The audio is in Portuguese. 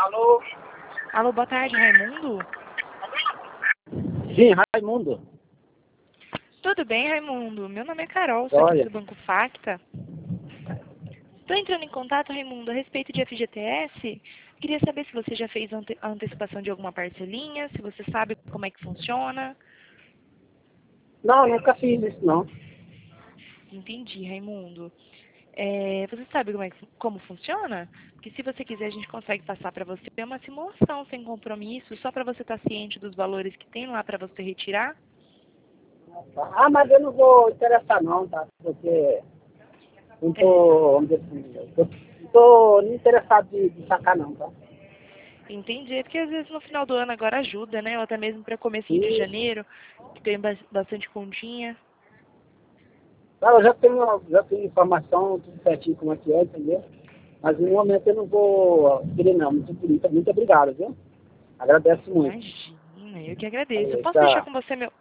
Alô? Alô, boa tarde, Raimundo? Sim, Raimundo. Tudo bem, Raimundo? Meu nome é Carol, sou aqui do Banco Facta. Estou entrando em contato, Raimundo, a respeito de FGTS. Queria saber se você já fez a antecipação de alguma parcelinha, se você sabe como é que funciona. Não, nunca fiz isso, não. Entendi, Raimundo. Você sabe como funciona? Porque se você quiser, a gente consegue passar para você uma simulação sem compromisso, só para você estar ciente dos valores que tem lá para você retirar. Ah, mas eu não vou interessar não, tá? Porque não tô, vamos dizer assim, não tô nem interessado de sacar não, tá? Entendi, é porque às vezes no final do ano agora ajuda, né? Ou até mesmo para comecinho de janeiro, que tem bastante continha. Não, eu já tenho informação, tudo certinho como é que é, entendeu? Mas no momento eu não vou querer não, muito obrigado, viu? Agradeço muito. Imagina, eu que agradeço. Posso deixar Tá. com você